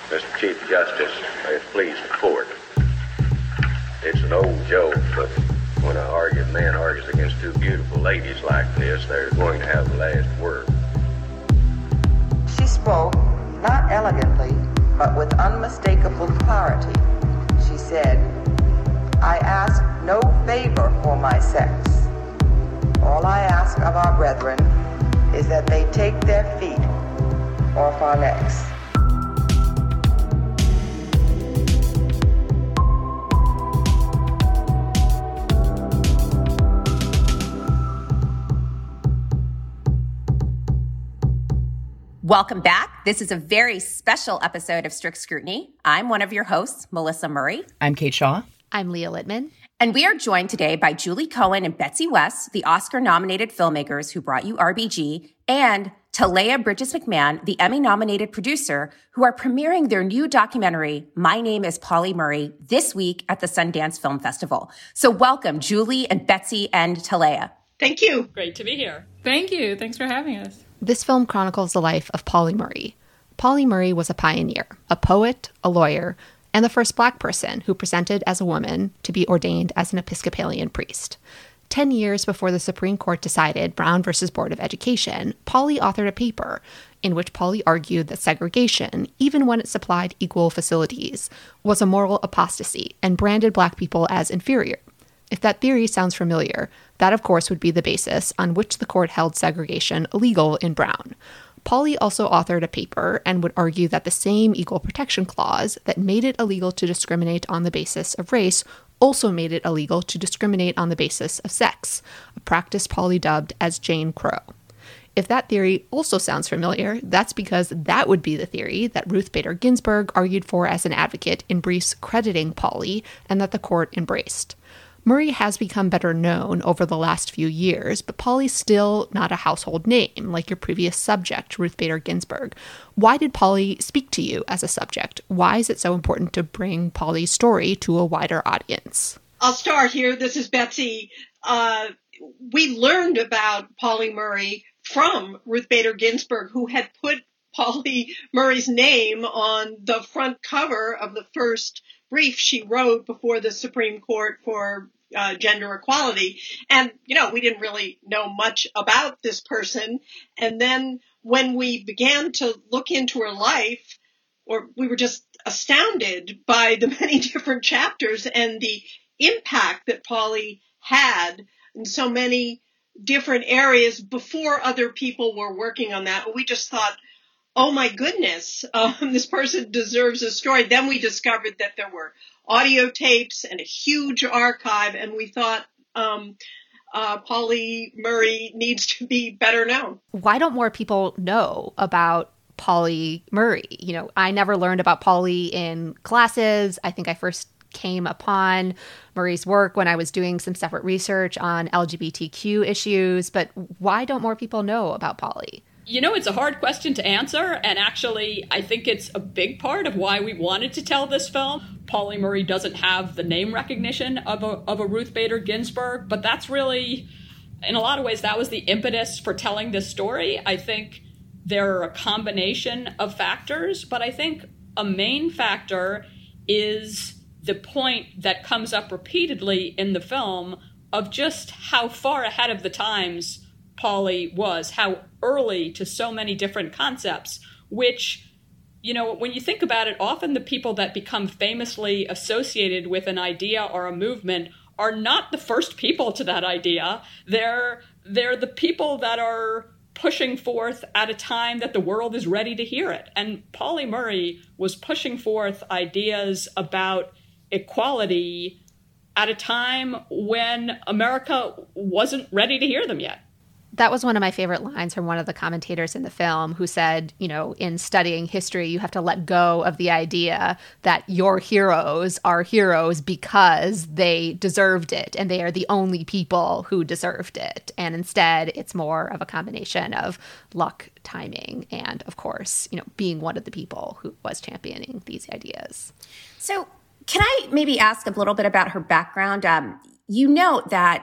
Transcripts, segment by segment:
Mr. Chief Justice, may it please the court. It's an old joke, but when a man argues against two beautiful ladies like this, they're going to have the last word. She spoke, not elegantly, but with unmistakable clarity. She said, "I ask no favor for my sex. All I ask of our brethren is that they take their feet off our necks." Welcome back. This is a very special episode of Strict Scrutiny. I'm one of your hosts, Melissa Murray. I'm Kate Shaw. I'm Leah Littman. And we are joined today by Julie Cohen and Betsy West, the Oscar-nominated filmmakers who brought you RBG, and Talea Bridges McMahon, the Emmy-nominated producer, who are premiering their new documentary, My Name is Pauli Murray, this week at the Sundance Film Festival. So welcome, Julie and Betsy and Talea. Thank you. Great to be here. Thank you. Thanks for having us. This film chronicles the life of Pauli Murray. Pauli Murray was a pioneer, a poet, a lawyer, and the first Black person who presented as a woman to be ordained as an Episcopalian priest. 10 years before the Supreme Court decided Brown versus Board of Education, Pauli authored a paper in which Pauli argued that segregation, even when it supplied equal facilities, was a moral apostasy and branded Black people as inferior. If that theory sounds familiar, that of course would be the basis on which the court held segregation illegal in Brown. Pauli also authored a paper and would argue that the same Equal Protection Clause that made it illegal to discriminate on the basis of race also made it illegal to discriminate on the basis of sex, a practice Pauli dubbed as Jane Crow. If that theory also sounds familiar, that's because that would be the theory that Ruth Bader Ginsburg argued for as an advocate in briefs crediting Pauli and that the court embraced. Murray has become better known over the last few years, but Pauli's still not a household name like your previous subject, Ruth Bader Ginsburg. Why did Pauli speak to you as a subject? Why is it so important to bring Pauli's story to a wider audience? I'll start here. This is Betsy. We learned about Pauli Murray from Ruth Bader Ginsburg, who had put Pauli Murray's name on the front cover of the first brief she wrote before the Supreme Court for gender equality. And, we didn't really know much about this person. And then when we began to look into her life, we were just astounded by the many different chapters and the impact that Pauli had in so many different areas before other people were working on that. We just thought, oh my goodness, this person deserves a story. Then we discovered that there were audio tapes and a huge archive, and we thought Pauli Murray needs to be better known. Why don't more people know about Pauli Murray? I never learned about Pauli in classes. I think I first came upon Murray's work when I was doing some separate research on LGBTQ issues, but why don't more people know about Pauli? It's a hard question to answer, and actually, I think it's a big part of why we wanted to tell this film. Pauli Murray doesn't have the name recognition of a Ruth Bader Ginsburg, but that's really, in a lot of ways, that was the impetus for telling this story. I think there are a combination of factors, but I think a main factor is the point that comes up repeatedly in the film of just how far ahead of the times Pauli was, how early to so many different concepts, which, when you think about it, often the people that become famously associated with an idea or a movement are not the first people to that idea. They're the people that are pushing forth at a time that the world is ready to hear it. And Pauli Murray was pushing forth ideas about equality at a time when America wasn't ready to hear them yet. That was one of my favorite lines from one of the commentators in the film who said, in studying history, you have to let go of the idea that your heroes are heroes because they deserved it and they are the only people who deserved it. And instead, it's more of a combination of luck, timing, and of course, being one of the people who was championing these ideas. So can I maybe ask a little bit about her background? You note that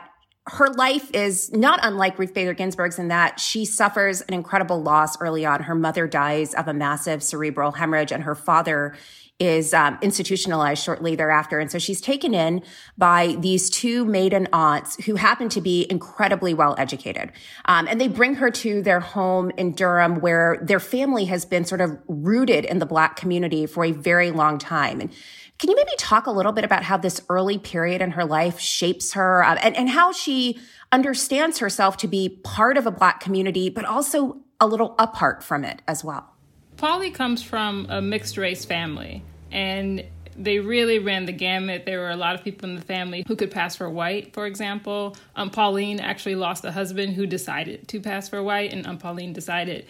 her life is not unlike Ruth Bader Ginsburg's in that she suffers an incredible loss early on. Her mother dies of a massive cerebral hemorrhage, and her father is institutionalized shortly thereafter. And so she's taken in by these two maiden aunts who happen to be incredibly well educated. And they bring her to their home in Durham, where their family has been sort of rooted in the Black community for a very long time. And can you maybe talk a little bit about how this early period in her life shapes her and how she understands herself to be part of a Black community, but also a little apart from it as well? Polly comes from a mixed race family, and they really ran the gamut. There were a lot of people in the family who could pass for white, for example. Pauline actually lost a husband who decided to pass for white, and Pauline decided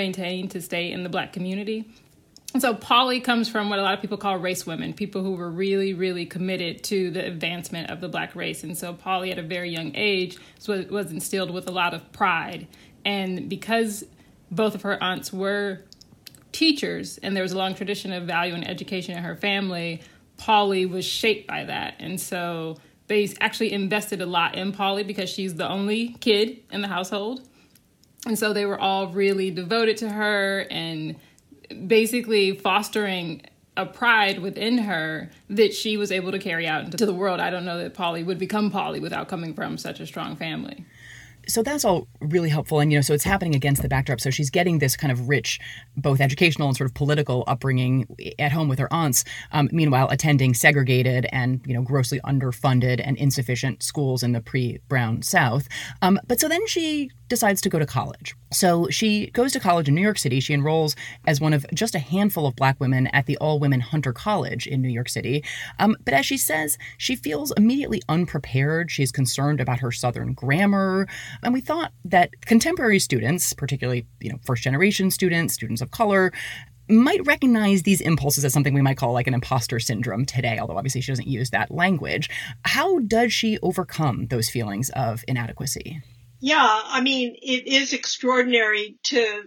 to stay in the Black community. And so Polly comes from what a lot of people call race women, people who were really, really committed to the advancement of the Black race. And so Polly, at a very young age, was instilled with a lot of pride. And because both of her aunts were teachers, and there was a long tradition of value and education in her family, Polly was shaped by that. And so they actually invested a lot in Polly because she's the only kid in the household. And so they were all really devoted to her and basically fostering a pride within her that she was able to carry out into the world. I don't know that Polly would become Polly without coming from such a strong family. So that's all really helpful. And, so it's happening against the backdrop. So she's getting this kind of rich, both educational and sort of political upbringing at home with her aunts, meanwhile attending segregated and, grossly underfunded and insufficient schools in the pre-Brown South. But so then she decides to go to college. So she goes to college in New York City. She enrolls as one of just a handful of Black women at the all-women Hunter College in New York City. But as she says, she feels immediately unprepared. She's concerned about her Southern grammar. And we thought that contemporary students, particularly, first-generation students of color, might recognize these impulses as something we might call like an imposter syndrome today, although obviously she doesn't use that language. How does she overcome those feelings of inadequacy? Yeah, it is extraordinary to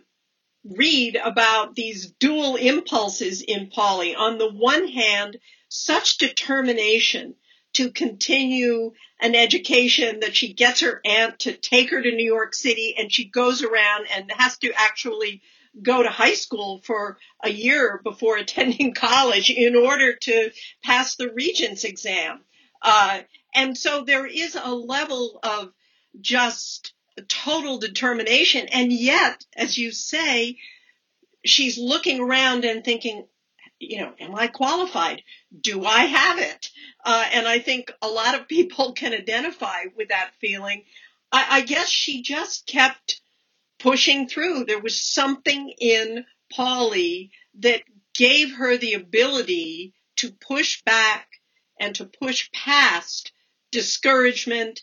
read about these dual impulses in Polly. On the one hand, such determination to continue an education that she gets her aunt to take her to New York City, and she goes around and has to actually go to high school for a year before attending college in order to pass the Regents exam. And so there is a level of just total determination. And yet, as you say, she's looking around and thinking, am I qualified? Do I have it? And I think a lot of people can identify with that feeling. I guess she just kept pushing through. There was something in Polly that gave her the ability to push back and to push past discouragement,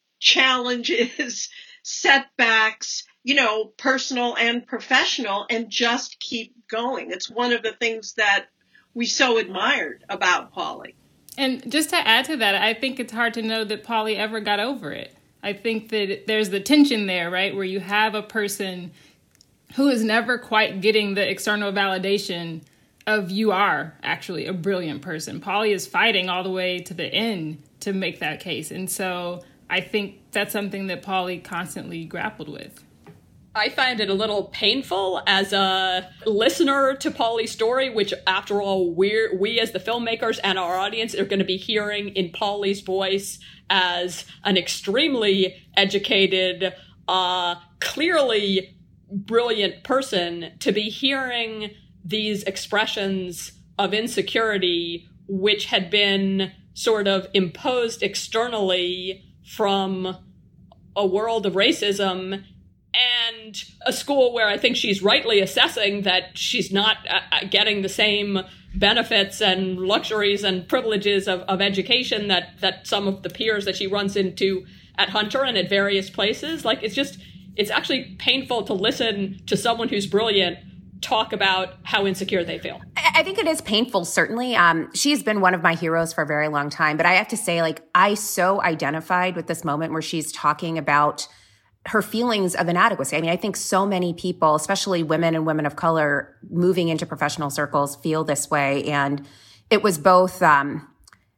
challenges, setbacks, personal and professional, and just keep going. It's one of the things that we so admired about Polly. And just to add to that, I think it's hard to know that Polly ever got over it. I think that there's the tension there, right, where you have a person who is never quite getting the external validation of you are actually a brilliant person. Polly is fighting all the way to the end to make that case. And so I think that's something that Polly constantly grappled with. I find it a little painful as a listener to Polly's story, which, after all, we as the filmmakers and our audience are going to be hearing in Polly's voice as an extremely educated, clearly brilliant person, to be hearing these expressions of insecurity, which had been sort of imposed externally from a world of racism and a school where I think she's rightly assessing that she's not getting the same benefits and luxuries and privileges of education that some of the peers that she runs into at Hunter and at various places. Like, it's actually painful to listen to someone who's brilliant talk about how insecure they feel. I think it is painful, certainly. She's been one of my heroes for a very long time, but I have to say, I so identified with this moment where she's talking about her feelings of inadequacy. I think so many people, especially women and women of color moving into professional circles, feel this way. And it was both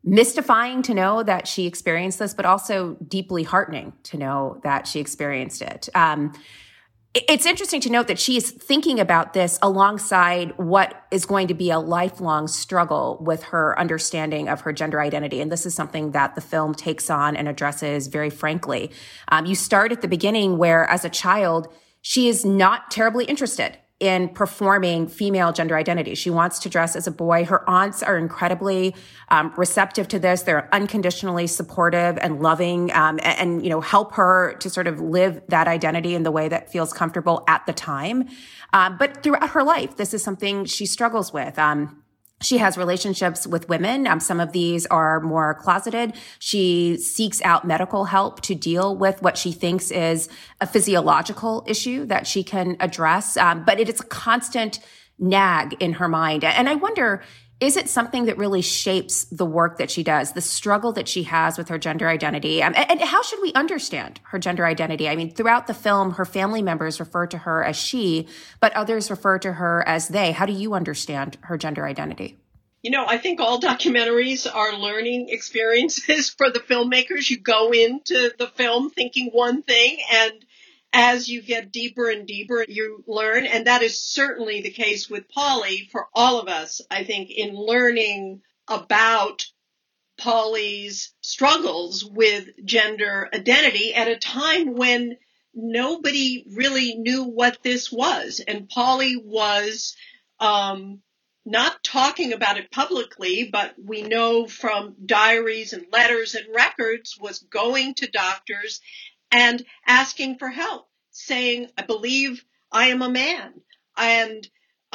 mystifying to know that she experienced this, but also deeply heartening to know that she experienced it. It's interesting to note that she is thinking about this alongside what is going to be a lifelong struggle with her understanding of her gender identity. And this is something that the film takes on and addresses very frankly. You start at the beginning where, as a child, she is not terribly interested in performing female gender identity. She wants to dress as a boy. Her aunts are incredibly receptive to this. They're unconditionally supportive and loving, and help her to sort of live that identity in the way that feels comfortable at the time. But throughout her life, this is something she struggles with. She has relationships with women. Some of these are more closeted. She seeks out medical help to deal with what she thinks is a physiological issue that she can address. But it is a constant nag in her mind. And I wonder, is it something that really shapes the work that she does, the struggle that she has with her gender identity? And how should we understand her gender identity? I mean, throughout the film, her family members refer to her as she, but others refer to her as they. How do you understand her gender identity? I think all documentaries are learning experiences for the filmmakers. You go into the film thinking one thing, and as you get deeper and deeper, you learn. And that is certainly the case with Polly for all of us, I think, in learning about Polly's struggles with gender identity at a time when nobody really knew what this was. And Polly was not talking about it publicly, but we know from diaries and letters and records, was going to doctors and asking for help, saying, I believe I am a man. And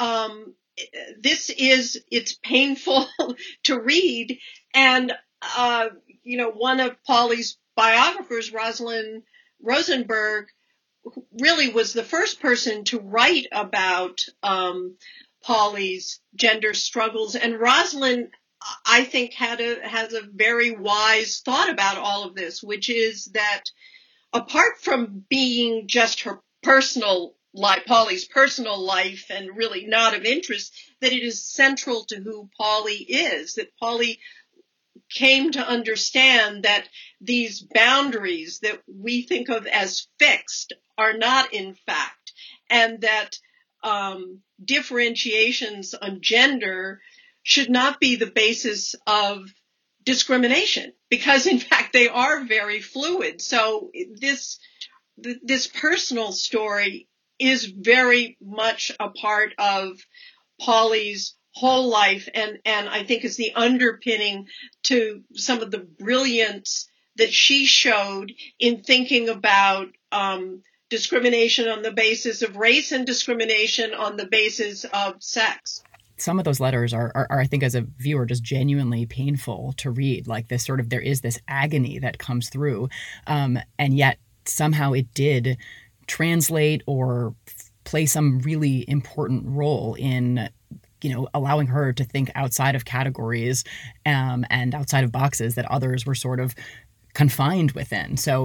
it's painful to read. And, one of Polly's biographers, Rosalind Rosenberg, really was the first person to write about Polly's gender struggles. And Rosalind, I think, has a very wise thought about all of this, which is that apart from being just her personal life, Polly's personal life, and really not of interest, that it is central to who Polly is, that Polly came to understand that these boundaries that we think of as fixed are not in fact, and that differentiations on gender should not be the basis of discrimination, because in fact they are very fluid. So this personal story is very much a part of Polly's whole life, and I think is the underpinning to some of the brilliance that she showed in thinking about discrimination on the basis of race and discrimination on the basis of sex. Some of those letters are, I think, as a viewer, just genuinely painful to read. Like this sort of, there is this agony that comes through, and yet somehow it did translate or play some really important role in, allowing her to think outside of categories and outside of boxes that others were sort of confined within. So,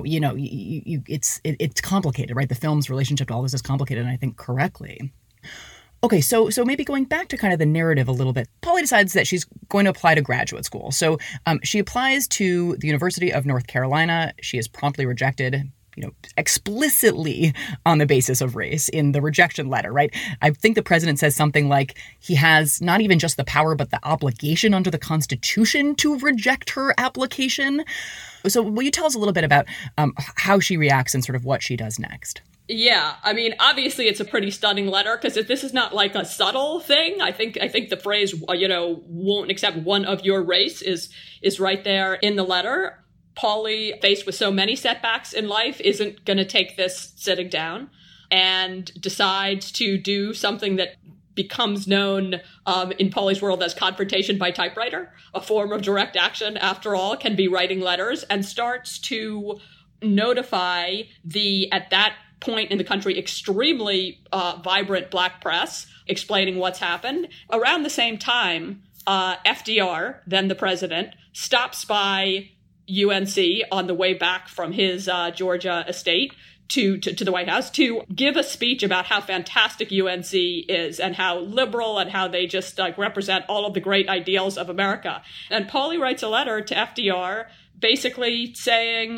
it's complicated, right? The film's relationship to all this is complicated, and I think correctly. Okay, so maybe going back to kind of the narrative a little bit, Polly decides that she's going to apply to graduate school. So she applies to the University of North Carolina. She is promptly rejected, explicitly on the basis of race in the rejection letter, right? I think the president says something like he has not even just the power, but the obligation under the Constitution to reject her application. So will you tell us a little bit about how she reacts and sort of what she does next? Yeah, I mean, obviously it's a pretty stunning letter, because this is not like a subtle thing. I think the phrase, won't accept one of your race is right there in the letter. Polly, faced with so many setbacks in life, isn't going to take this sitting down and decides to do something that becomes known in Polly's world as confrontation by typewriter, a form of direct action, after all, can be writing letters, and starts to notify the, at that point in the country, extremely vibrant Black press, explaining what's happened. Around the same time, FDR, then the president, stops by UNC on the way back from his Georgia estate to the White House to give a speech about how fantastic UNC is and how liberal and how they just represent all of the great ideals of America. And Pauley writes a letter to FDR basically saying,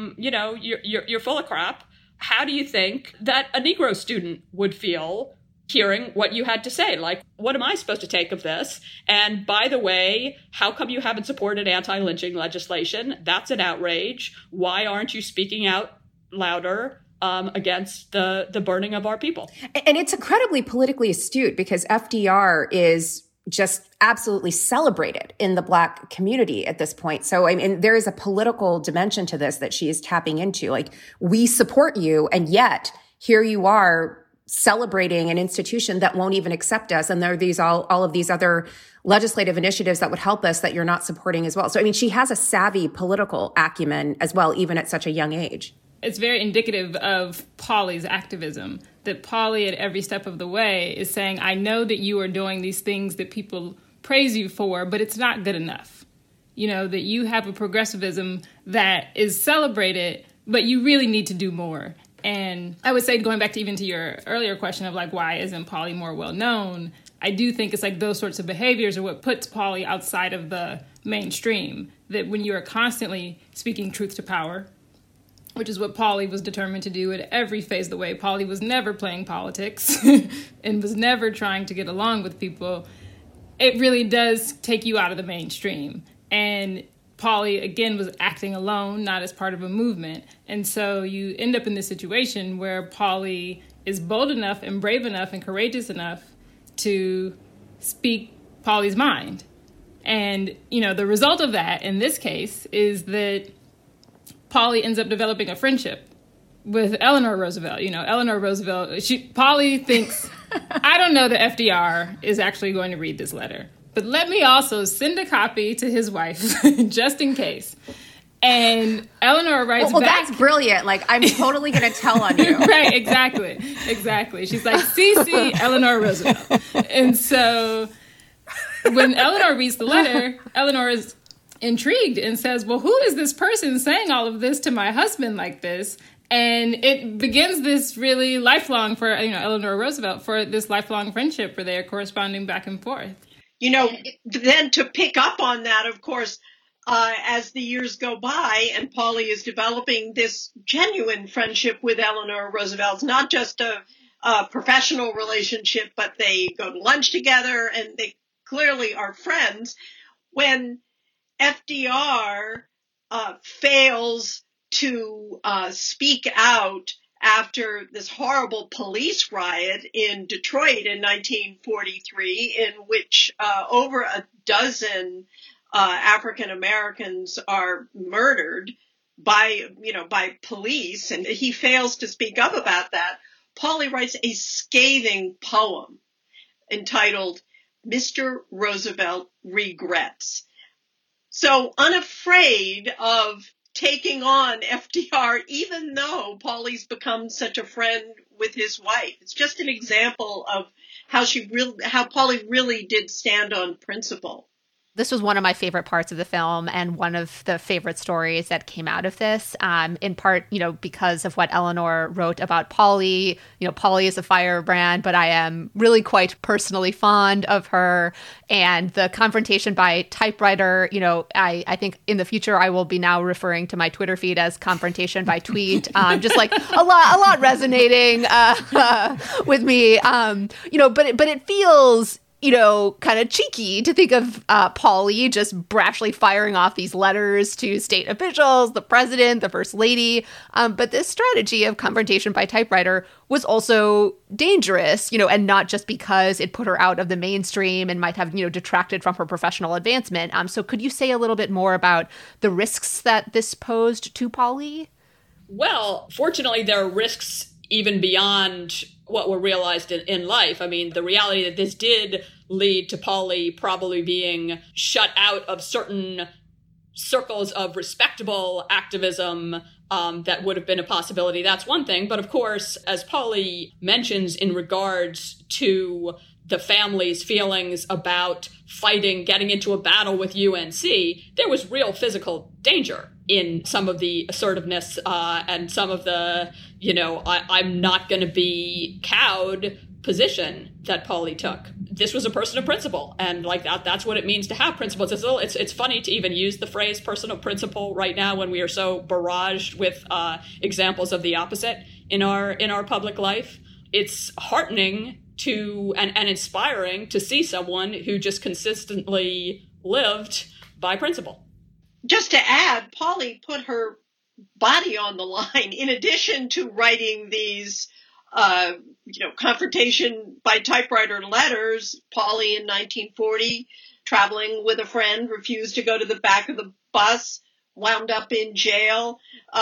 you're full of crap. How do you think that a Negro student would feel hearing what you had to say? Like, what am I supposed to take of this? And by the way, how come you haven't supported anti-lynching legislation? That's an outrage. Why aren't you speaking out louder against the burning of our people? And it's incredibly politically astute because FDR is just absolutely celebrated in the Black community at this point. So, I mean, there is a political dimension to this that she is tapping into. Like, we support you, and yet here you are celebrating an institution that won't even accept us. And there are these all of these other legislative initiatives that would help us that you're not supporting as well. So, I mean, she has a savvy political acumen as well, even at such a young age. It's very indicative of Pauley's activism, that Pauley at every step of the way is saying, I know that you are doing these things that people praise you for, but it's not good enough. You know, that you have a progressivism that is celebrated, but you really need to do more. And I would say, going back to even to your earlier question of like, why isn't Pauley more well known? I do think it's like those sorts of behaviors are what puts Pauley outside of the mainstream, that when you are constantly speaking truth to power, which is what Pauley was determined to do at every phase of the way. Pauley was never playing politics and was never trying to get along with people. It really does take you out of the mainstream. And Pauley, again, was acting alone, not as part of a movement. And so you end up in this situation where Pauley is bold enough and brave enough and courageous enough to speak Pauley's mind. And, you know, the result of that in this case is that Pauley ends up developing a friendship with Eleanor Roosevelt. You know, Eleanor Roosevelt, Pauley thinks, I don't know that FDR is actually going to read this letter, but let me also send a copy to his wife just in case. And Eleanor writes well, back. That's brilliant. Like, I'm totally going to tell on you. Right, exactly. She's like, CC Eleanor Roosevelt. And so when Eleanor reads the letter, Eleanor is intrigued and says, well, who is this person saying all of this to my husband like this? And it begins this really lifelong for, Eleanor Roosevelt, for this lifelong friendship where they are corresponding back and forth. You know, then to pick up on that, of course, as the years go by and Pauley is developing this genuine friendship with Eleanor Roosevelt, it's not just a professional relationship, but they go to lunch together and they clearly are friends. When FDR fails to speak out after this horrible police riot in Detroit in 1943, in which over a dozen African Americans are murdered by police, and he fails to speak up about that. Pauley writes a scathing poem entitled "Mr. Roosevelt Regrets." So unafraid of taking on FDR, even though Pauley's become such a friend with his wife. It's just an example of how Pauley really did stand on principle. This was one of my favorite parts of the film and one of the favorite stories that came out of this, in part, because of what Eleanor wrote about Pauley. Pauley is a firebrand, but I am really quite personally fond of her. And the confrontation by typewriter, I think in the future I will be now referring to my Twitter feed as confrontation by tweet, just like a lot resonating with me. But it feels kind of cheeky to think of Pauley just brashly firing off these letters to state officials, the president, the first lady. But this strategy of confrontation by typewriter was also dangerous, and not just because it put her out of the mainstream and might have, detracted from her professional advancement. So could you say a little bit more about the risks that this posed to Pauley? Well, fortunately, there are risks even beyond what were realized in life. I mean, the reality that this did lead to Pauley probably being shut out of certain circles of respectable activism that would have been a possibility. That's one thing. But of course, as Pauley mentions in regards to the family's feelings about fighting, getting into a battle with UNC, there was real physical danger in some of the assertiveness and some of the I'm not going to be cowed position that Polly took. This was a person of principle, and like that's what it means to have principles. It's funny to even use the phrase person of principle right now when we are so barraged with examples of the opposite in our public life. It's heartening to and inspiring to see someone who just consistently lived by principle. Just to add, Polly put her body on the line in addition to writing these confrontation by typewriter letters. Polly in 1940, traveling with a friend, refused to go to the back of the bus, wound up in jail.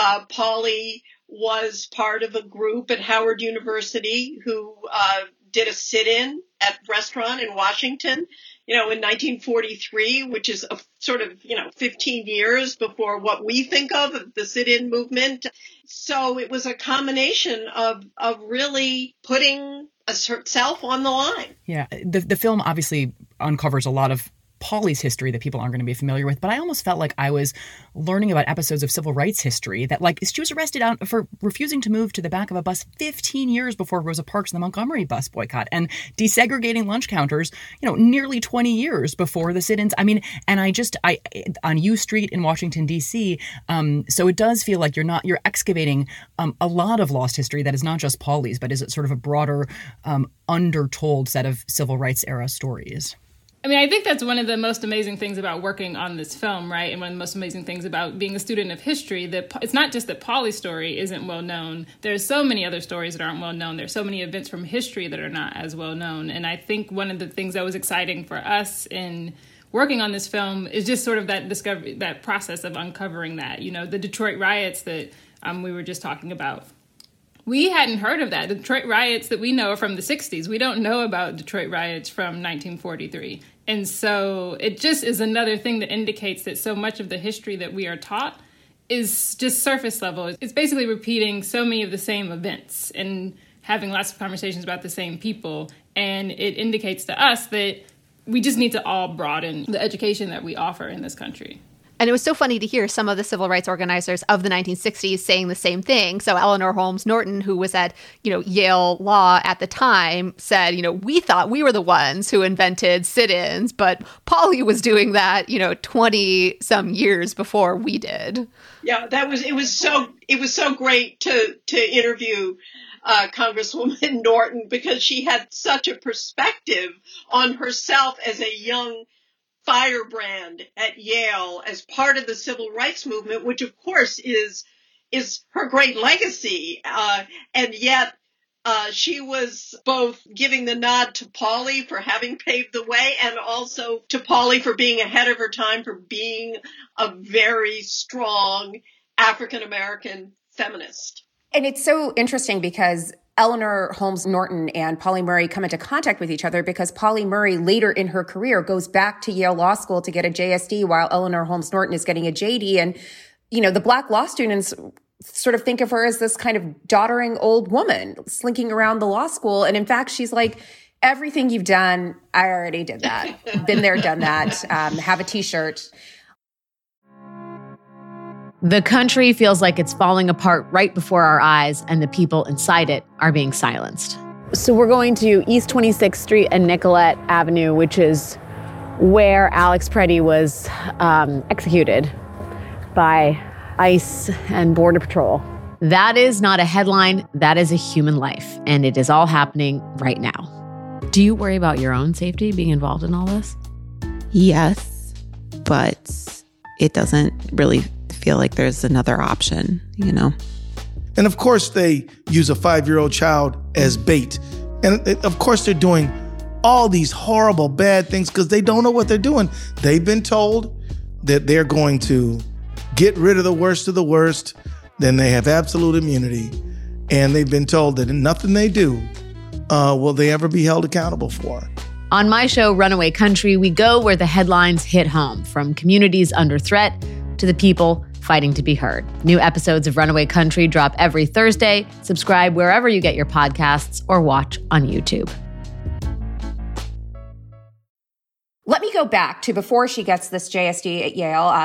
Polly was part of a group at Howard University who did a sit-in at a restaurant in Washington, in 1943, which is a sort of, 15 years before what we think of the sit-in movement. So it was a combination of really putting herself on the line. Yeah, the film obviously uncovers a lot of Polly's history that people aren't going to be familiar with, but I almost felt like I was learning about episodes of civil rights history that, like, she was arrested for refusing to move to the back of a bus 15 years before Rosa Parks and the Montgomery bus boycott, and desegregating lunch counters, nearly 20 years before the sit-ins. I mean, and I on U Street in Washington, D.C., so it does feel like you're excavating a lot of lost history that is not just Polly's, but is sort of a broader, undertold set of civil rights era stories. I mean, I think that's one of the most amazing things about working on this film, right? And one of the most amazing things about being a student of history, that it's not just that Polly's story isn't well known. There's so many other stories that aren't well known. There's so many events from history that are not as well known. And I think one of the things that was exciting for us in working on this film is just sort of that discovery, that process of uncovering that, the Detroit riots that we were just talking about. We hadn't heard of that. The Detroit riots that we know are from the 60s. We don't know about Detroit riots from 1943. And so it just is another thing that indicates that so much of the history that we are taught is just surface level. It's basically repeating so many of the same events and having lots of conversations about the same people. And it indicates to us that we just need to all broaden the education that we offer in this country. And it was so funny to hear some of the civil rights organizers of the 1960s saying the same thing. So Eleanor Holmes Norton, who was at, Yale Law at the time, said, we thought we were the ones who invented sit-ins, but Polly was doing that, 20 some years before we did. Yeah, it was so great to interview Congresswoman Norton, because she had such a perspective on herself as a young firebrand at Yale as part of the civil rights movement, which of course is her great legacy. And yet she was both giving the nod to Polly for having paved the way, and also to Polly for being ahead of her time, for being a very strong African-American feminist. And it's so interesting because Eleanor Holmes Norton and Pauli Murray come into contact with each other because Pauli Murray later in her career goes back to Yale Law School to get a JSD while Eleanor Holmes Norton is getting a JD. And, the Black law students sort of think of her as this kind of doddering old woman slinking around the law school. And in fact, she's like, everything you've done, I already did that. Been there, done that. Have a T-shirt. The country feels like it's falling apart right before our eyes, and the people inside it are being silenced. So we're going to East 26th Street and Nicollet Avenue, which is where Alex Preddy was executed by ICE and Border Patrol. That is not a headline. That is a human life, and it is all happening right now. Do you worry about your own safety being involved in all this? Yes, but it doesn't really feel like there's another option, And of course they use a 5-year-old child as bait. And of course they're doing all these horrible, bad things because they don't know what they're doing. They've been told that they're going to get rid of the worst, then they have absolute immunity. And they've been told that nothing they do will they ever be held accountable for. On my show, Runaway Country, we go where the headlines hit home, from communities under threat to the people fighting to be heard. New episodes of Runaway Country drop every Thursday. Subscribe wherever you get your podcasts or watch on YouTube. Let me go back to before she gets this JSD at Yale.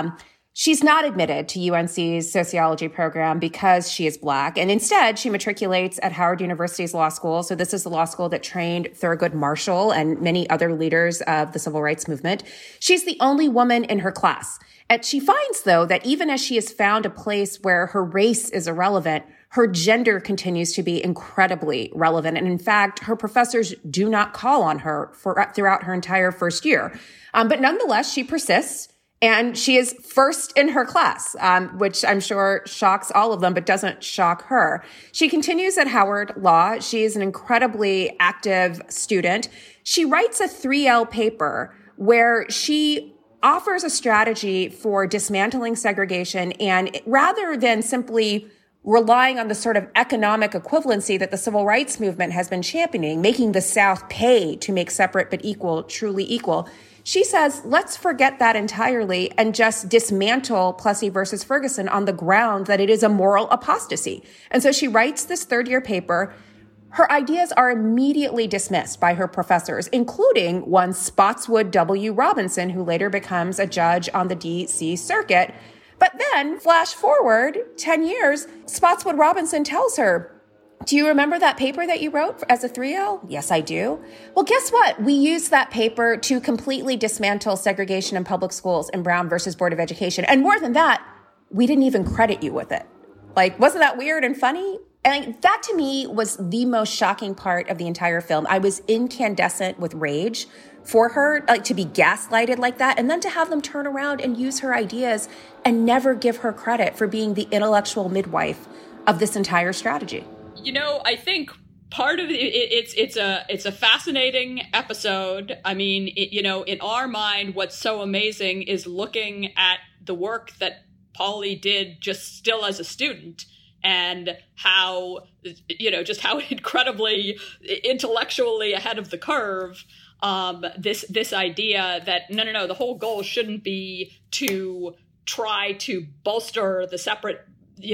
She's not admitted to UNC's sociology program because she is Black, and instead she matriculates at Howard University's law school. So this is the law school that trained Thurgood Marshall and many other leaders of the civil rights movement. She's the only woman in her class. And she finds, though, that even as she has found a place where her race is irrelevant, her gender continues to be incredibly relevant. And in fact, her professors do not call on her throughout her entire first year. But nonetheless, she persists. And she is first in her class, which I'm sure shocks all of them, but doesn't shock her. She continues at Howard Law. She is an incredibly active student. She writes a 3L paper where she offers a strategy for dismantling segregation. And rather than simply relying on the sort of economic equivalency that the civil rights movement has been championing, making the South pay to make separate but equal, truly equal, she says, let's forget that entirely and just dismantle Plessy versus Ferguson on the ground that it is a moral apostasy. And so she writes this third-year paper. Her ideas are immediately dismissed by her professors, including one Spotswood W. Robinson, who later becomes a judge on the D.C. Circuit. But then, flash forward 10 years, Spotswood Robinson tells her, do you remember that paper that you wrote as a 3L? Yes, I do. Well, guess what? We used that paper to completely dismantle segregation in public schools in Brown versus Board of Education. And more than that, we didn't even credit you with it. Like, wasn't that weird and funny? And that to me was the most shocking part of the entire film. I was incandescent with rage for her, like, to be gaslighted like that, and then to have them turn around and use her ideas and never give her credit for being the intellectual midwife of this entire strategy. You know, I think part of it's a fascinating episode. I mean, in our mind, what's so amazing is looking at the work that Polly did just still as a student, and how, just how incredibly intellectually ahead of the curve this idea that no, the whole goal shouldn't be to try to bolster the separate,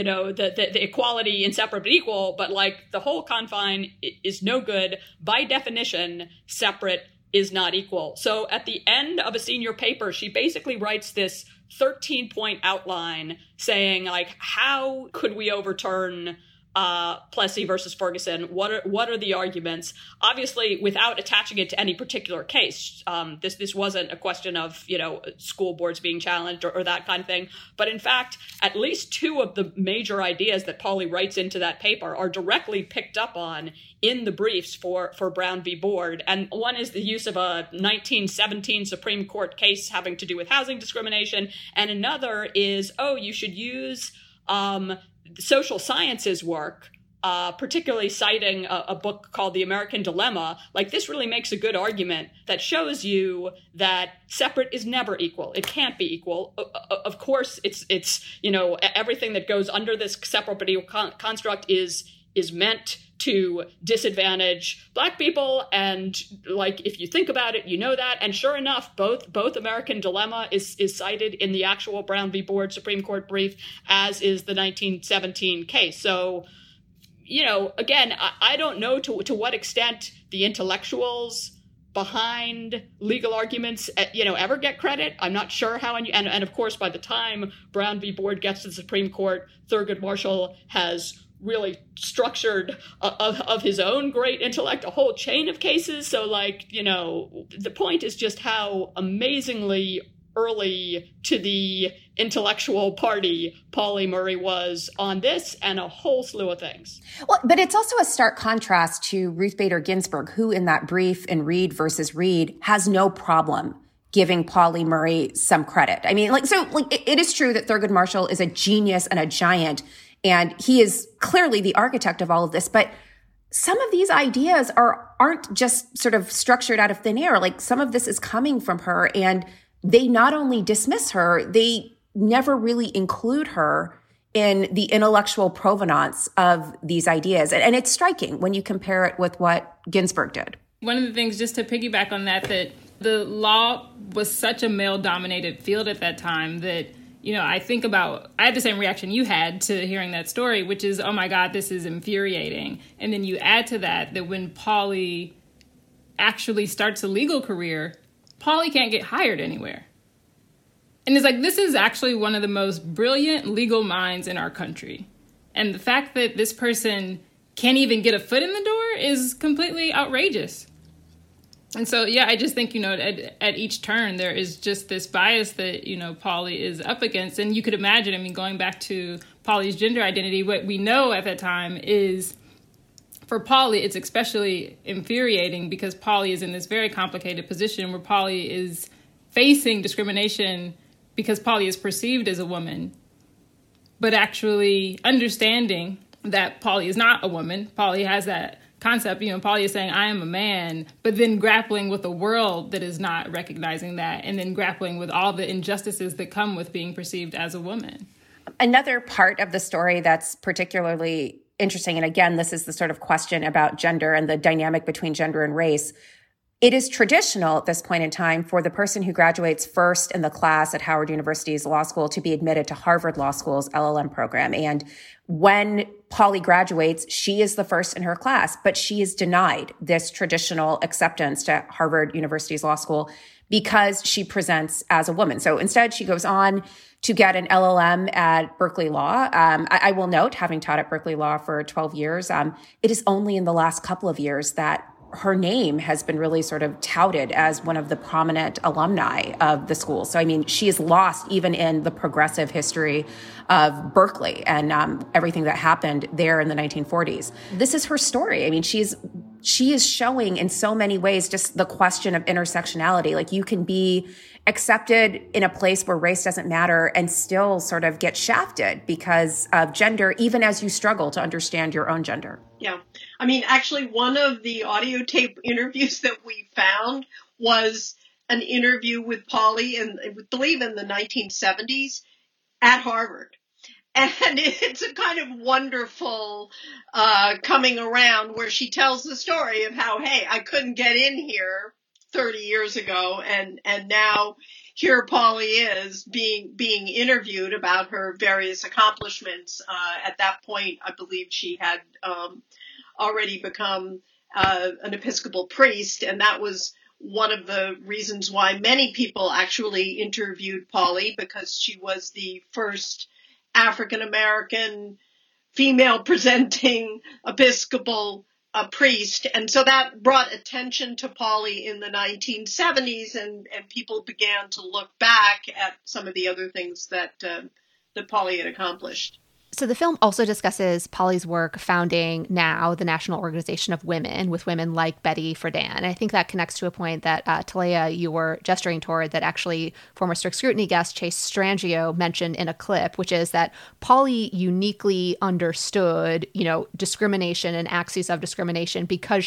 the equality in separate but equal, but like the whole confine is no good. By definition, separate is not equal. So at the end of a senior paper, she basically writes this 13-point outline saying, like, how could we overturn Plessy versus Ferguson? What are the arguments? Obviously, without attaching it to any particular case. This wasn't a question of, school boards being challenged or that kind of thing. But in fact, at least two of the major ideas that Polly writes into that paper are directly picked up on in the briefs for Brown v. Board. And one is the use of a 1917 Supreme Court case having to do with housing discrimination. And another is, you should use social sciences work, particularly citing a book called The American Dilemma. Like, this really makes a good argument that shows you that separate is never equal. It can't be equal. Of course, it's everything that goes under this separate but equal construct is meant to disadvantage Black people. And like, if you think about it, you know that. And sure enough, both American Dilemma is cited in the actual Brown v. Board Supreme Court brief, as is the 1917 case. So, again, I don't know to what extent the intellectuals behind legal arguments, ever get credit. I'm not sure how. And of course, by the time Brown v. Board gets to the Supreme Court, Thurgood Marshall has really structured of his own great intellect a whole chain of cases. So, the point is just how amazingly early to the intellectual party Pauli Murray was on this and a whole slew of things. Well, but it's also a stark contrast to Ruth Bader Ginsburg, who in that brief in Reed versus Reed has no problem giving Pauli Murray some credit. I mean, it is true that Thurgood Marshall is a genius and a giant, and he is clearly the architect of all of this. But some of these ideas aren't just sort of structured out of thin air. Like, some of this is coming from her, and they not only dismiss her, they never really include her in the intellectual provenance of these ideas. And it's striking when you compare it with what Ginsburg did. One of the things, just to piggyback on that the law was such a male-dominated field at that time that, I had the same reaction you had to hearing that story, which is, oh my God, this is infuriating. And then you add to that when Pauli actually starts a legal career, Pauli can't get hired anywhere. And it's like, this is actually one of the most brilliant legal minds in our country. And the fact that this person can't even get a foot in the door is completely outrageous. And so, yeah, I just think, at each turn, there is just this bias that, Polly is up against. And you could imagine, I mean, going back to Polly's gender identity, what we know at that time is, for Polly, it's especially infuriating because Polly is in this very complicated position where Polly is facing discrimination because Polly is perceived as a woman, but actually understanding that Polly is not a woman. Polly has that concept, Polly is saying, I am a man, but then grappling with a world that is not recognizing that, and then grappling with all the injustices that come with being perceived as a woman. Another part of the story that's particularly interesting, and again, this is the sort of question about gender and the dynamic between gender and race. It is traditional at this point in time for the person who graduates first in the class at Howard University's law school to be admitted to Harvard Law School's LLM program. And when Polly graduates, she is the first in her class, but she is denied this traditional acceptance to Harvard University's law school because she presents as a woman. So instead, she goes on to get an LLM at Berkeley Law. I will note, having taught at Berkeley Law for 12 years, it is only in the last couple of years that her name has been really sort of touted as one of the prominent alumni of the school. So, I mean, she is lost even in the progressive history of Berkeley and everything that happened there in the 1940s. This is her story. I mean, she is showing in so many ways just the question of intersectionality. Like, you can be accepted in a place where race doesn't matter and still sort of get shafted because of gender, even as you struggle to understand your own gender. Yeah. I mean, actually, one of the audio tape interviews that we found was an interview with Polly, I believe in the 1970s at Harvard. And it's a kind of wonderful coming around where she tells the story of how, hey, I couldn't get in here 30 years ago, and now here Polly is being interviewed about her various accomplishments. At that point, I believe she had already become an Episcopal priest, and that was one of the reasons why many people actually interviewed Polly, because she was the first African-American female presenting Episcopal priest. And so that brought attention to Polly in the 1970s, and people began to look back at some of the other things that Polly had accomplished. So the film also discusses Polly's work founding now the National Organization of Women, with women like Betty Friedan. And I think that connects to a point that, Talia, you were gesturing toward, that actually former Strict Scrutiny guest Chase Strangio mentioned in a clip, which is that Polly uniquely understood, discrimination and axes of discrimination because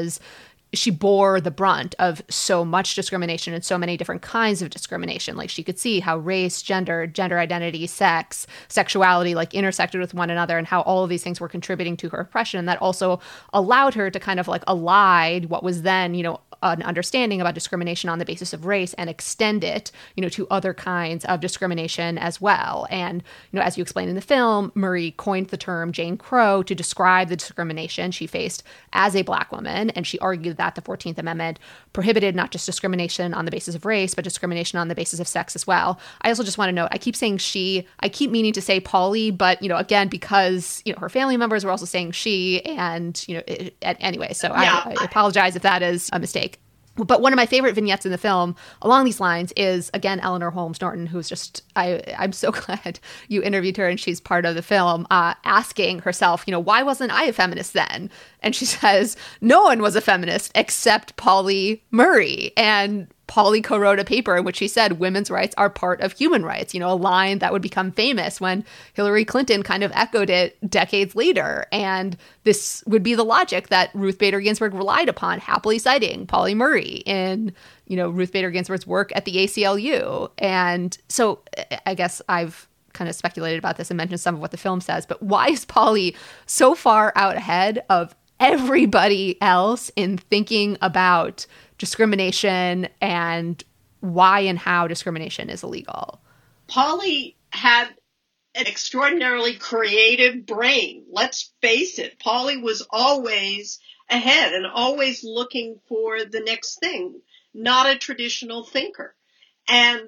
she bore the brunt of so much discrimination and so many different kinds of discrimination. Like, she could see how race, gender identity, sex, sexuality, intersected with one another, and how all of these things were contributing to her oppression. And that also allowed her to kind of allied what was then, an understanding about discrimination on the basis of race and extend it, to other kinds of discrimination as well. And, as you explained in the film, Murray coined the term Jane Crow to describe the discrimination she faced as a Black woman. And she argued that the 14th Amendment prohibited not just discrimination on the basis of race, but discrimination on the basis of sex as well. I also just want to note, I keep saying she, I keep meaning to say Polly, but, again, because, her family members were also saying she, and, anyway, so yeah. I apologize if that is a mistake. But one of my favorite vignettes in the film along these lines is, again, Eleanor Holmes Norton, who's just, I'm so glad you interviewed her and she's part of the film, asking herself, why wasn't I a feminist then? And she says, no one was a feminist except Pauli Murray. And Polly co-wrote a paper in which she said women's rights are part of human rights, a line that would become famous when Hillary Clinton kind of echoed it decades later. And this would be the logic that Ruth Bader Ginsburg relied upon, happily citing Pauli Murray in, Ruth Bader Ginsburg's work at the ACLU. And so I guess I've kind of speculated about this and mentioned some of what the film says, but why is Polly so far out ahead of everybody else in thinking about discrimination and why and how discrimination is illegal? Polly had an extraordinarily creative brain. Let's face it, Polly was always ahead and always looking for the next thing, not a traditional thinker. And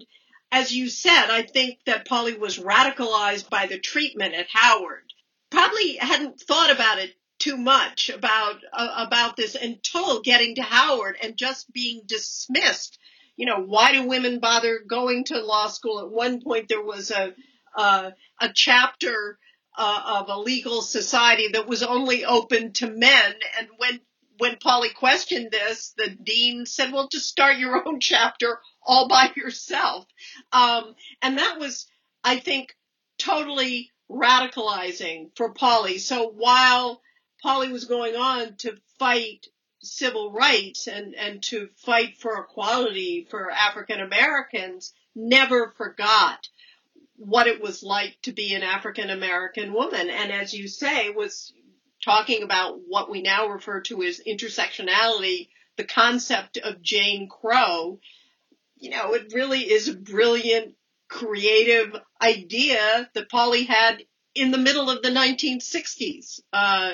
as you said, I think that Polly was radicalized by the treatment at Howard. Probably hadn't thought about it too much about this until getting to Howard and just being dismissed. You know, why do women bother going to law school? At one point, there was a chapter of a legal society that was only open to men, and when Polly questioned this, the dean said, well, just start your own chapter all by yourself. And that was, I think, totally radicalizing for Polly. So while Polly was going on to fight civil rights and to fight for equality for African Americans, never forgot what it was like to be an African American woman. And as you say, was talking about what we now refer to as intersectionality, the concept of Jane Crow. You know, it really is a brilliant, creative idea that Polly had in the middle of the 1960s,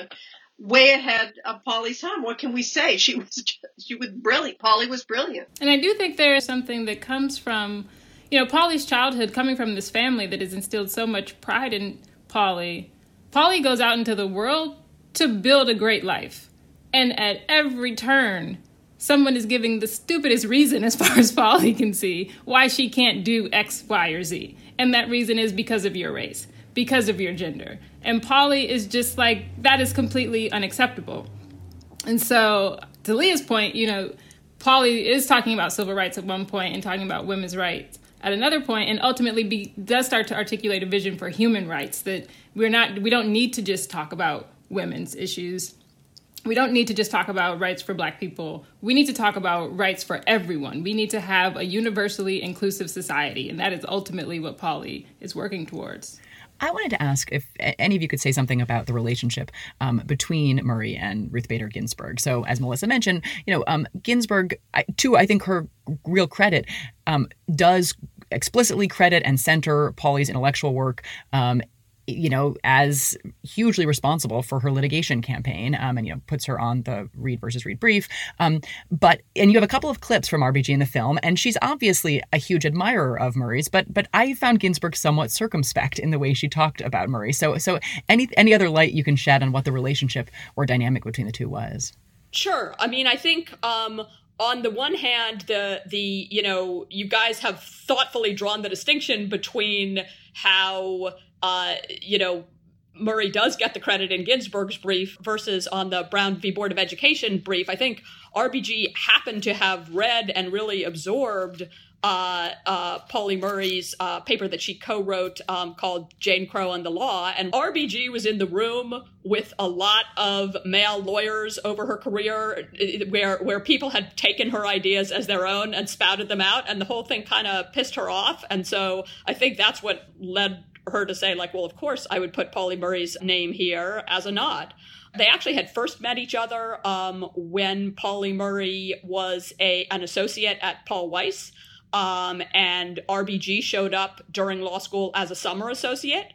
way ahead of Polly's time. What can we say? She was brilliant. Polly was brilliant. And I do think there is something that comes from, you know, Polly's childhood, coming from this family that has instilled so much pride in Polly. Polly goes out into the world to build a great life. And at every turn, someone is giving the stupidest reason, as far as Polly can see, why she can't do X, Y, or Z. And that reason is because of your race, because of your gender. And Polly is just like, that is completely unacceptable. And so, to Leah's point, you know, Polly is talking about civil rights at one point and talking about women's rights at another point, and ultimately does start to articulate a vision for human rights, that we don't need to just talk about women's issues. We don't need to just talk about rights for Black people. We need to talk about rights for everyone. We need to have a universally inclusive society, and that is ultimately what Polly is working towards. I wanted to ask if any of you could say something about the relationship between Murray and Ruth Bader Ginsburg. So, as Melissa mentioned, you know, Ginsburg, to I think her real credit, does explicitly credit and center Polly's intellectual work, you know, as hugely responsible for her litigation campaign, and, you know, puts her on the Reed versus Reed brief. And you have a couple of clips from RBG in the film, and she's obviously a huge admirer of Murray's, but I found Ginsburg somewhat circumspect in the way she talked about Murray. So any other light you can shed on what the relationship or dynamic between the two was? Sure. I mean, I think, on the one hand, the you know, you guys have thoughtfully drawn the distinction between how, you know, Murray does get the credit in Ginsburg's brief versus on the Brown v. Board of Education brief. I think RBG happened to have read and really absorbed Polly Murray's paper that she co-wrote called Jane Crow and the Law. And RBG was in the room with a lot of male lawyers over her career where people had taken her ideas as their own and spouted them out. And the whole thing kind of pissed her off. And so I think that's what led her to say, like, well, of course I would put Polly Murray's name here as a nod. They actually had first met each other when Polly Murray was an associate at Paul Weiss. And RBG showed up during law school as a summer associate.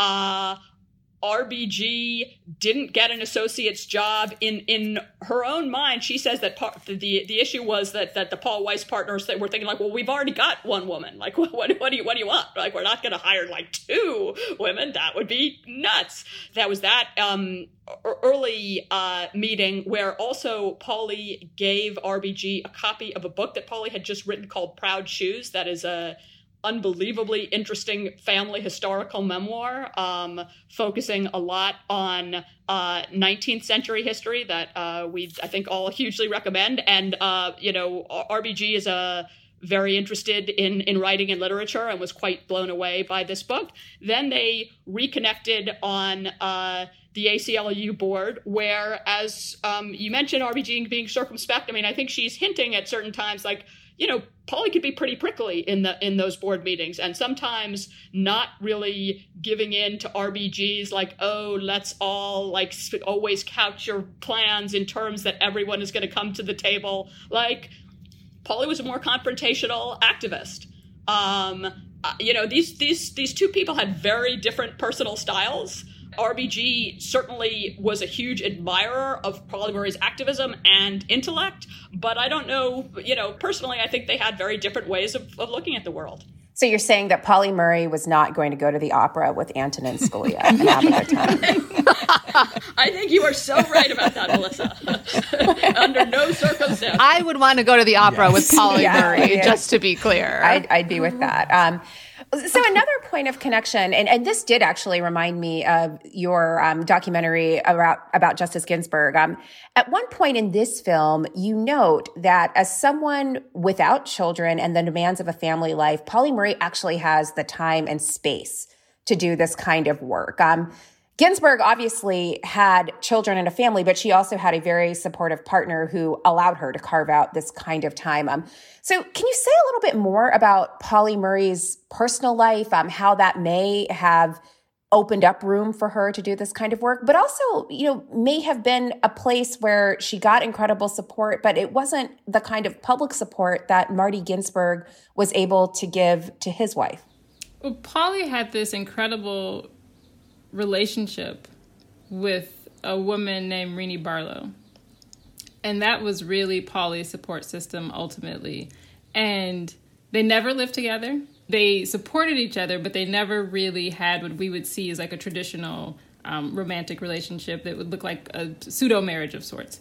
RBG didn't get an associate's job in her own mind. She says that the issue was that the Paul Weiss partners that were thinking, like, well, we've already got one woman. Like, what do you want? Like, we're not going to hire like two women. That would be nuts. That was that early meeting where also Polly gave RBG a copy of a book that Polly had just written called Proud Shoes. That is a unbelievably interesting family historical memoir, focusing a lot on 19th century history that I think all hugely recommend. And, you know, RBG is very interested in writing and literature and was quite blown away by this book. Then they reconnected on the ACLU board, where, as you mentioned, RBG being circumspect, I mean, I think she's hinting at certain times, like, you know, Polly could be pretty prickly in those board meetings, and sometimes not really giving in to RBG's like, oh, let's all like always couch your plans in terms that everyone is going to come to the table. Like, Polly was a more confrontational activist. You know, these two people had very different personal styles. RBG certainly was a huge admirer of Polly Murray's activism and intellect, but I don't know, you know, personally, I think they had very different ways of looking at the world. So So you're saying that Pauli Murray was not going to go to the opera with Antonin Scalia and have a good time? I think you are so right about that, Melissa. Under no circumstance. I would want to go to the opera with Pauli Murray, just to be clear. I'd be with that. So another point of connection, and this did actually remind me of your documentary about Justice Ginsburg. At one point in this film, you note that as someone without children and the demands of a family life, Pauli Murray actually has the time and space to do this kind of work. Ginsburg obviously had children and a family, but she also had a very supportive partner who allowed her to carve out this kind of time. So can you say a little bit more about Pauli Murray's personal life, how that may have opened up room for her to do this kind of work, but also, may have been a place where she got incredible support, but it wasn't the kind of public support that Marty Ginsburg was able to give to his wife? Well, Pauli had this incredible relationship with a woman named Renee Barlow. And that was really Pauli's support system ultimately. And they never lived together. They supported each other, but they never really had what we would see as like a traditional romantic relationship that would look like a pseudo-marriage of sorts.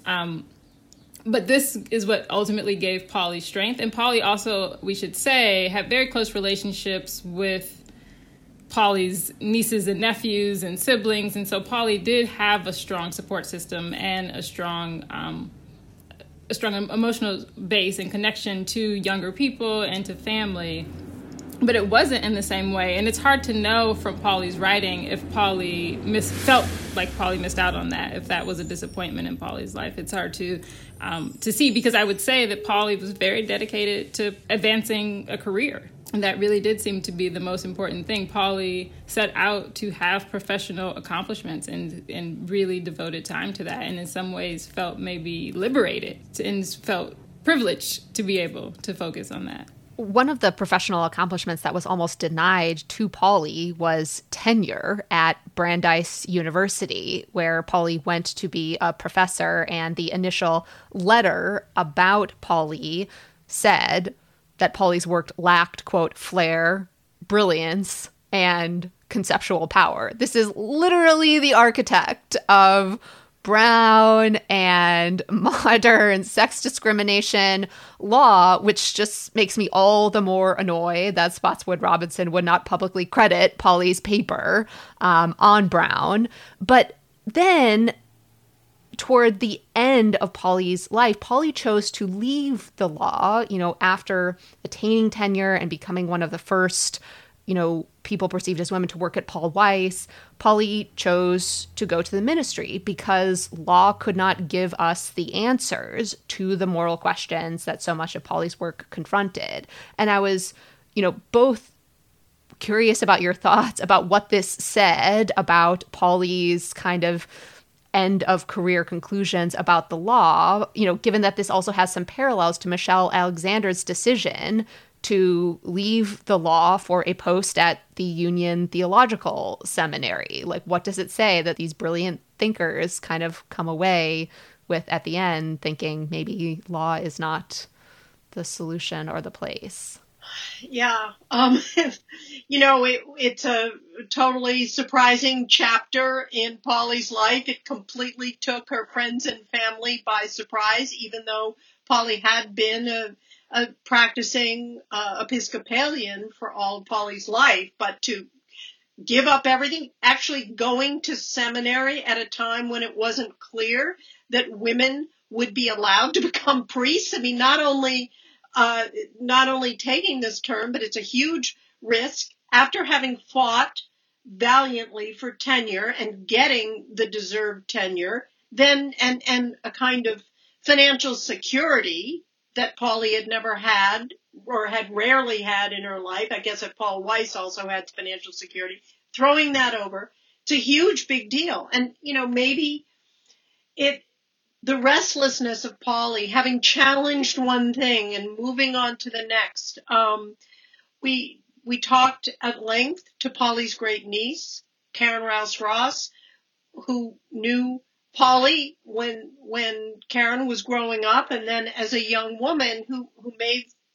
But this is what ultimately gave Pauli strength. And Pauli also, we should say, had very close relationships with Pauli's nieces and nephews and siblings. And so Pauli did have a strong support system and a strong emotional base and connection to younger people and to family. But it wasn't in the same way. And it's hard to know from Pauli's writing if Pauli felt like Pauli missed out on that, if that was a disappointment in Pauli's life. It's hard to see, because I would say that Pauli was very dedicated to advancing a career. And that really did seem to be the most important thing. Pauli set out to have professional accomplishments and really devoted time to that, and in some ways felt maybe liberated and felt privileged to be able to focus on that. One of the professional accomplishments that was almost denied to Pauli was tenure at Brandeis University, where Pauli went to be a professor, and the initial letter about Pauli said that Pauli's work lacked, quote, flair, brilliance, and conceptual power. This is literally the architect of Brown and modern sex discrimination law, which just makes me all the more annoyed that Spotswood Robinson would not publicly credit Pauli's paper on Brown. But then toward the end of Pauli's life, Pauli chose to leave the law, after attaining tenure and becoming one of the first, people perceived as women to work at Paul Weiss. Pauli chose to go to the ministry because law could not give us the answers to the moral questions that so much of Pauli's work confronted. And I was, both curious about your thoughts about what this said about Pauli's kind of end of career conclusions about the law, given that this also has some parallels to Michelle Alexander's decision to leave the law for a post at the Union Theological Seminary. Like, what does it say that these brilliant thinkers kind of come away with at the end, thinking maybe law is not the solution or the place? Yeah. It's a totally surprising chapter in Pauli's life. It completely took her friends and family by surprise, even though Pauli had been a practicing Episcopalian for all of Pauli's life. But to give up everything, actually going to seminary at a time when it wasn't clear that women would be allowed to become priests. I mean, not only taking this term, but it's a huge risk after having fought valiantly for tenure and getting the deserved tenure, then and a kind of financial security that Pauli had never had or had rarely had in her life. I guess that Paul Weiss also had financial security. Throwing that over, it's a huge big deal. And, maybe the restlessness of Pauli, having challenged one thing and moving on to the next. We talked at length to Pauli's great niece, Karen Rouse Ross, who knew Pauli when Karen was growing up, and then as a young woman who made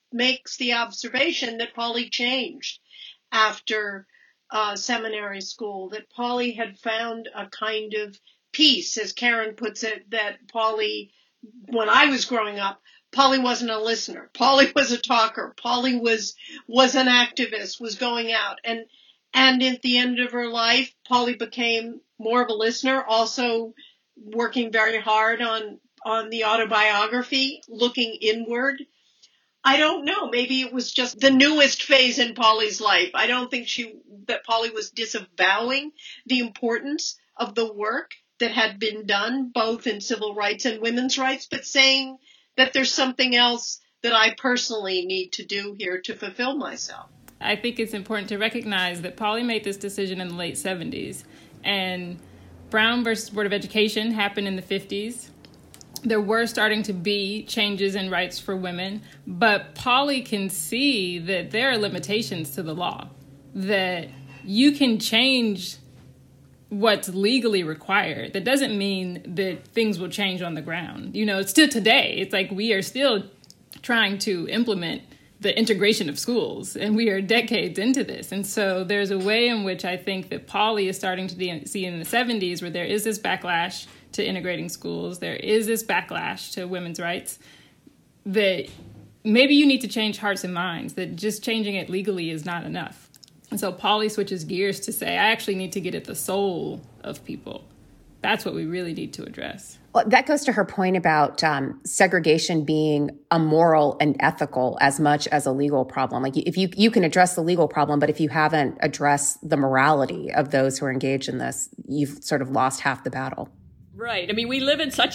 makes the observation that Polly changed after seminary school, that Polly had found a kind of peace, as Karen puts it, that Polly, when I was growing up, Polly wasn't a listener. Polly was a talker. Polly was an activist, was going out. And at the end of her life, Polly became more of a listener, also working very hard on the autobiography, looking inward. I don't know. Maybe it was just the newest phase in Polly's life. I don't think that Polly was disavowing the importance of the work that had been done, both in civil rights and women's rights, but saying that there's something else that I personally need to do here to fulfill myself. I think it's important to recognize that Polly made this decision in the late 70s, and Brown versus Board of Education happened in the 50s. There were starting to be changes in rights for women, but Polly can see that there are limitations to the law, that you can change what's legally required. That doesn't mean that things will change on the ground. You know, it's still today. It's like we are still trying to implement the integration of schools, and we are decades into this. And so there's a way in which I think that Polly is starting to see in the 70s where there is this backlash to integrating schools, there is this backlash to women's rights, that maybe you need to change hearts and minds, that just changing it legally is not enough. And so Polly switches gears to say, I actually need to get at the soul of people. That's what we really need to address. Well, that goes to her point about segregation being a moral and ethical as much as a legal problem. Like if you can address the legal problem, but if you haven't addressed the morality of those who are engaged in this, you've sort of lost half the battle. Right. I mean, we live in such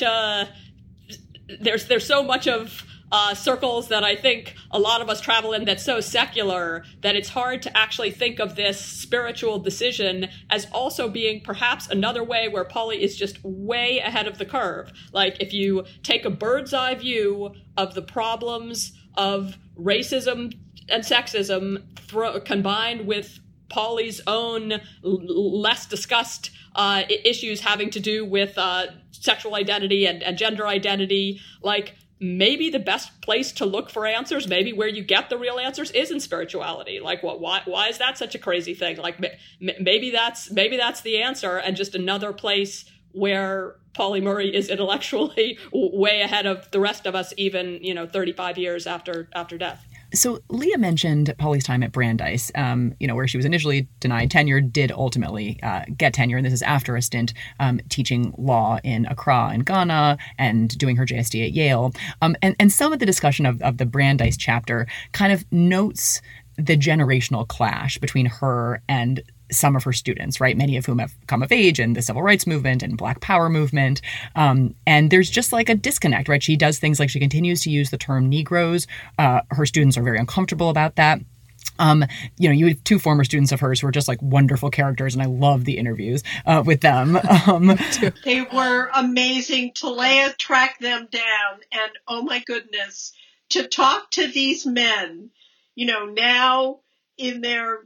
there's so much of circles that I think a lot of us travel in that's so secular that it's hard to actually think of this spiritual decision as also being perhaps another way where Polly is just way ahead of the curve. Like if you take a bird's eye view of the problems of racism and sexism combined with Polly's own less discussed issues having to do with sexual identity and gender identity, like maybe the best place to look for answers, maybe where you get the real answers, is in spirituality. Like, why is that such a crazy thing? Like, maybe that's the answer, and just another place where Pauli Murray is intellectually way ahead of the rest of us, even 35 years after death. So Leah mentioned Polly's time at Brandeis, where she was initially denied tenure, did ultimately get tenure. And this is after a stint teaching law in Accra in Ghana and doing her JSD at Yale. And some of the discussion of the Brandeis chapter kind of notes the generational clash between her and some of her students, right? Many of whom have come of age in the civil rights movement and Black Power movement. And there's just like a disconnect, right? She does things like she continues to use the term Negroes. Her students are very uncomfortable about that. You have two former students of hers who are just like wonderful characters, and I love the interviews with them. They were amazing. Talea tracked them down, and oh my goodness, to talk to these men, now in their,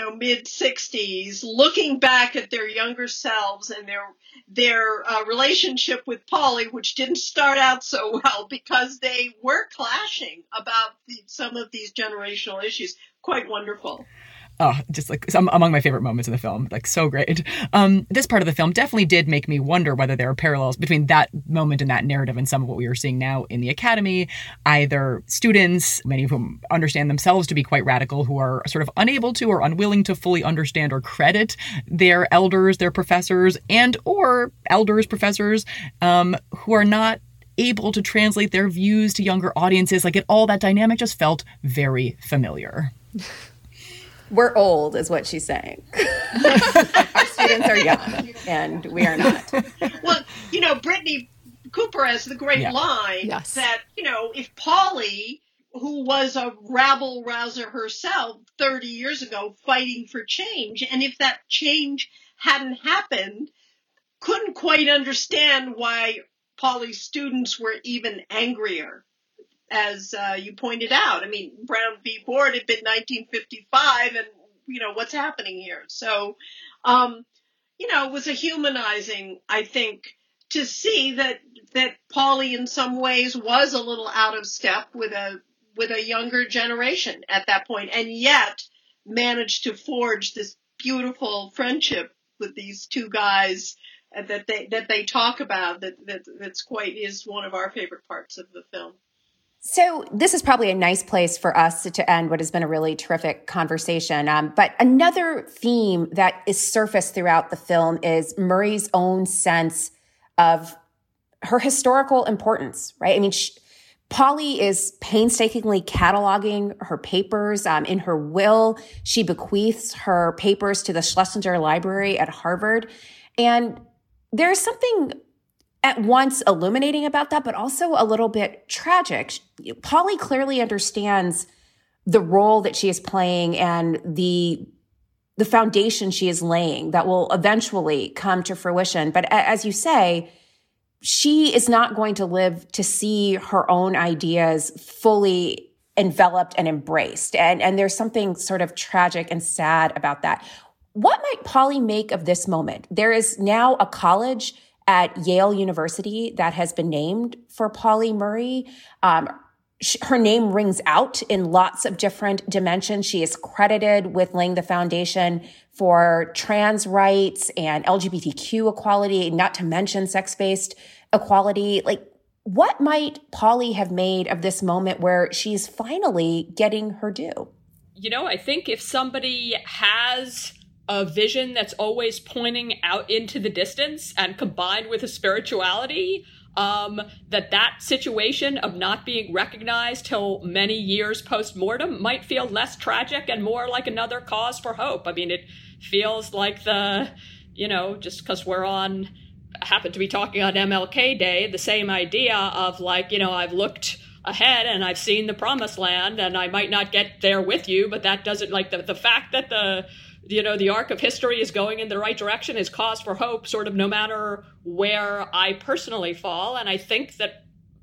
mid-60s, looking back at their younger selves and their relationship with Polly, which didn't start out so well because they were clashing about some of these generational issues. Quite wonderful. Oh, just like some among my favorite moments in the film, like so great. This part of the film definitely did make me wonder whether there are parallels between that moment and that narrative and some of what we are seeing now in the academy. Either students, many of whom understand themselves to be quite radical, who are sort of unable to or unwilling to fully understand or credit their elders, their professors, and or elders, professors, who are not able to translate their views to younger audiences. Like all that dynamic just felt very familiar. We're old, is what she's saying. Our students are young, and we are not. Well, Brittany Cooper has the great line that, if Polly, who was a rabble-rouser herself 30 years ago fighting for change, and if that change hadn't happened, couldn't quite understand why Polly's students were even angrier. As you pointed out, I mean, Brown v. Board had been 1955, and, what's happening here? So, it was a humanizing, I think, to see that Polly in some ways was a little out of step with a with a younger generation at that point, and yet managed to forge this beautiful friendship with these two guys that they talk about. Is one of our favorite parts of the film. So this is probably a nice place for us to end what has been a really terrific conversation. But another theme that is surfaced throughout the film is Murray's own sense of her historical importance, right? I mean, Polly is painstakingly cataloging her papers. In her will, she bequeaths her papers to the Schlesinger Library at Harvard. And there's something at once illuminating about that, but also a little bit tragic. Polly clearly understands the role that she is playing and the foundation she is laying that will eventually come to fruition. But as you say, she is not going to live to see her own ideas fully enveloped and embraced. And there's something sort of tragic and sad about that. What might Polly make of this moment? There is now a college at Yale University that has been named for Polly Murray. Her name rings out in lots of different dimensions. She is credited with laying the foundation for trans rights and LGBTQ equality, not to mention sex-based equality. Like, what might Polly have made of this moment where she's finally getting her due? You know, I think if somebody has a vision that's always pointing out into the distance and combined with a spirituality, that situation of not being recognized till many years post-mortem might feel less tragic and more like another cause for hope. I mean, it feels like just because happen to be talking on MLK Day, the same idea of I've looked ahead and I've seen the promised land and I might not get there with you, but that doesn't, the fact that the arc of history is going in the right direction is cause for hope, sort of no matter where I personally fall. And I think that,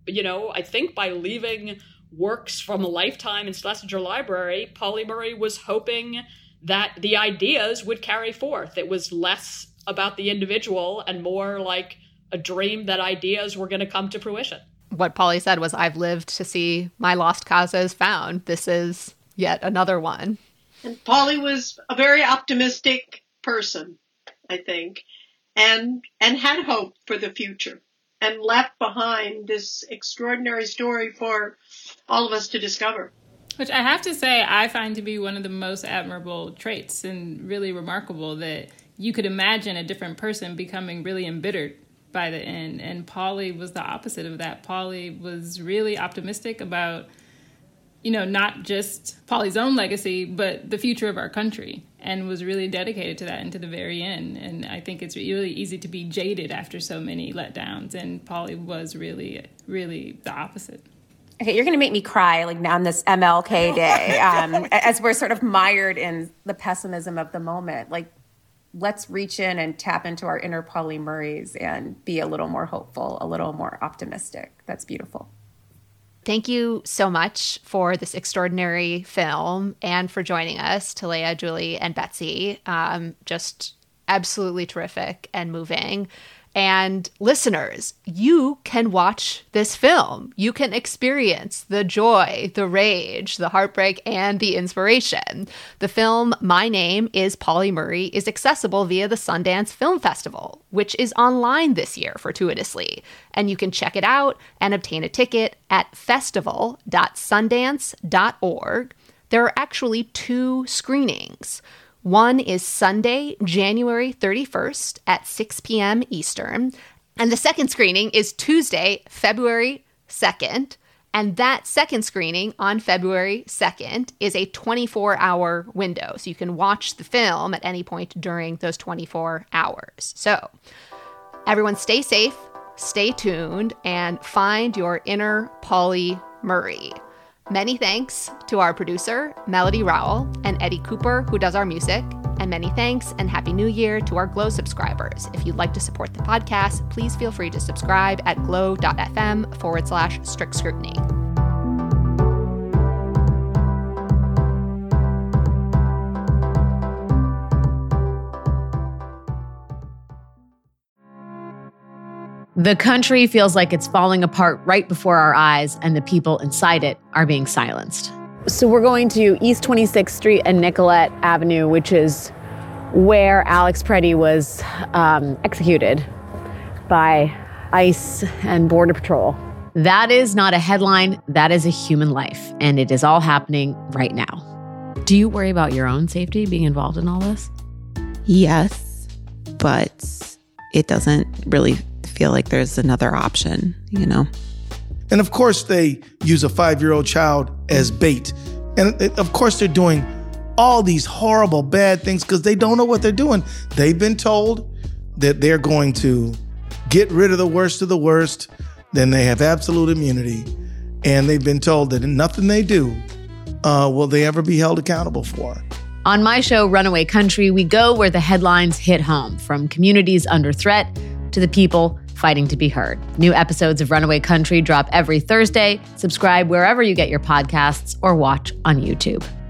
by leaving works from a lifetime in Schlesinger Library, Polly Murray was hoping that the ideas would carry forth. It was less about the individual and more like a dream that ideas were going to come to fruition. What Polly said was, I've lived to see my lost causes found. This is yet another one. And Polly was a very optimistic person, I think, and had hope for the future and left behind this extraordinary story for all of us to discover. Which I have to say, I find to be one of the most admirable traits and really remarkable, that you could imagine a different person becoming really embittered by the end. And Polly was the opposite of that. Polly was really optimistic about, not just Polly's own legacy, but the future of our country, and was really dedicated to that and to the very end. And I think it's really easy to be jaded after so many letdowns. And Polly was really, really the opposite. Okay, you're going to make me cry on this MLK Day as we're sort of mired in the pessimism of the moment. Let's reach in and tap into our inner Polly Murrays and be a little more hopeful, a little more optimistic. That's beautiful. Thank you so much for this extraordinary film and for joining us, Talea, Julie, and Betsy. Just absolutely terrific and moving. And listeners, you can watch this film. You can experience the joy, the rage, the heartbreak, and the inspiration. The film, My Name is Polly Murray, is accessible via the Sundance Film Festival, which is online this year fortuitously. And you can check it out and obtain a ticket at festival.sundance.org. There are actually 2 screenings. One is Sunday, January 31st at 6 p.m. Eastern. And the second screening is Tuesday, February 2nd. And that second screening on February 2nd is a 24-hour window. So you can watch the film at any point during those 24 hours. So everyone stay safe, stay tuned, and find your inner Polly Murray. Many thanks to our producer, Melody Rowell, and Eddie Cooper, who does our music. And many thanks and Happy New Year to our Glow subscribers. If you'd like to support the podcast, please feel free to subscribe at glow.fm/strict scrutiny. The country feels like it's falling apart right before our eyes, and the people inside it are being silenced. So we're going to East 26th Street and Nicollet Avenue, which is where Alex Preddy was executed by ICE and Border Patrol. That is not a headline, that is a human life, and it is all happening right now. Do you worry about your own safety being involved in all this? Yes, but it doesn't really feel like there's another option, you know? And of course, they use a 5-year-old child as bait. And of course, they're doing all these horrible, bad things because they don't know what they're doing. They've been told that they're going to get rid of the worst, then they have absolute immunity. And they've been told that nothing they do will they ever be held accountable for. On my show, Runaway Country, we go where the headlines hit home, from communities under threat to the people fighting to be heard. New episodes of Runaway Country drop every Thursday. Subscribe wherever you get your podcasts or watch on YouTube.